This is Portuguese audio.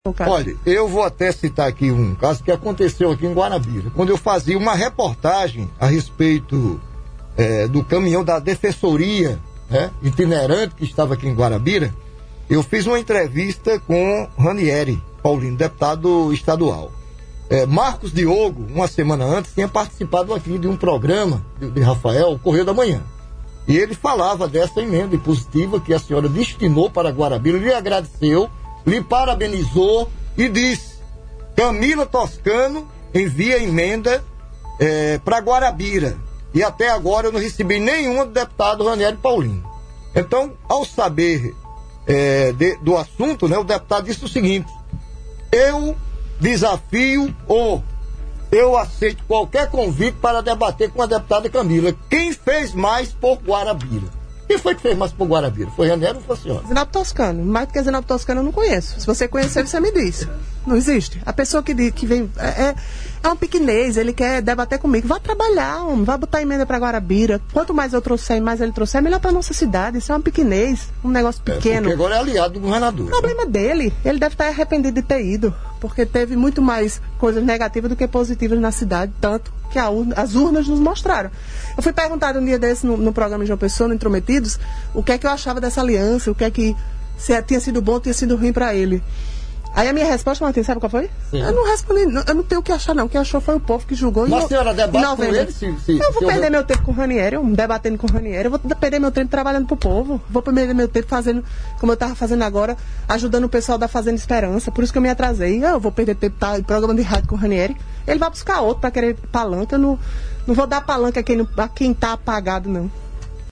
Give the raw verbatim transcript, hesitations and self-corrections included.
Olha, eu vou até citar aqui um caso que aconteceu aqui em Guarabira, quando eu fazia uma reportagem a respeito é, do caminhão da Defensoria, né, itinerante que estava aqui em Guarabira. Eu fiz uma entrevista com Ranieri Paulino, deputado estadual. É, Marcos Diogo, uma semana antes, tinha participado aqui de um programa de, de Rafael, o Correio da Manhã. E ele falava dessa emenda impositiva que a senhora destinou para Guarabira, lhe agradeceu, lhe parabenizou e disse: Camila Toscano envia emenda é, para Guarabira. E até agora eu não recebi nenhuma do deputado Ranieri Paulino. Então, ao saber é, de, do assunto, né, o deputado disse o seguinte: eu desafio ou eu aceito qualquer convite para debater com a deputada Camila. Quem fez mais por Guarabira? Quem foi que fez mais por Guarabira? Foi Ranieri ou foi a senhora? Zinapo Toscano. Mais do que Zinapo Toscano eu não conheço. Se você conhecer, você me diz. Não existe. A pessoa que, que vem... É, é, é um piquinês, ele quer debater comigo. Vá trabalhar, homem. Vá botar emenda para Guarabira. Quanto mais eu trouxer e mais ele trouxer, melhor para nossa cidade. Isso é um piquinês, um negócio pequeno. É, porque agora é aliado do governador. O problema dele, ele deve estar arrependido de ter ido. Porque teve muito mais coisas negativas do que positivas na cidade. Tanto que a urna, as urnas nos mostraram. Eu fui perguntado um dia desse no, no programa de João Pessoa, no Intrometidos, o que é que eu achava dessa aliança, o que é que se tinha sido bom ou tinha sido ruim para ele. Aí a minha resposta, Martins, sabe qual foi? Sim. Eu não respondi, não, eu não tenho o que achar não, o que achou foi o povo que julgou. Mas a senhora debate com ele? Se, se, eu vou se perder eu... meu tempo com o Ranieri, eu debatendo com o Ranieri, eu vou perder meu tempo trabalhando pro povo, vou perder meu tempo fazendo, como eu tava fazendo agora, ajudando o pessoal da Fazenda Esperança, por isso que eu me atrasei. Eu vou perder tempo tá, em programa de rádio com o Ranieri, ele vai buscar outro para querer palanca, eu não, não vou dar palanca a quem, não, a quem tá apagado não.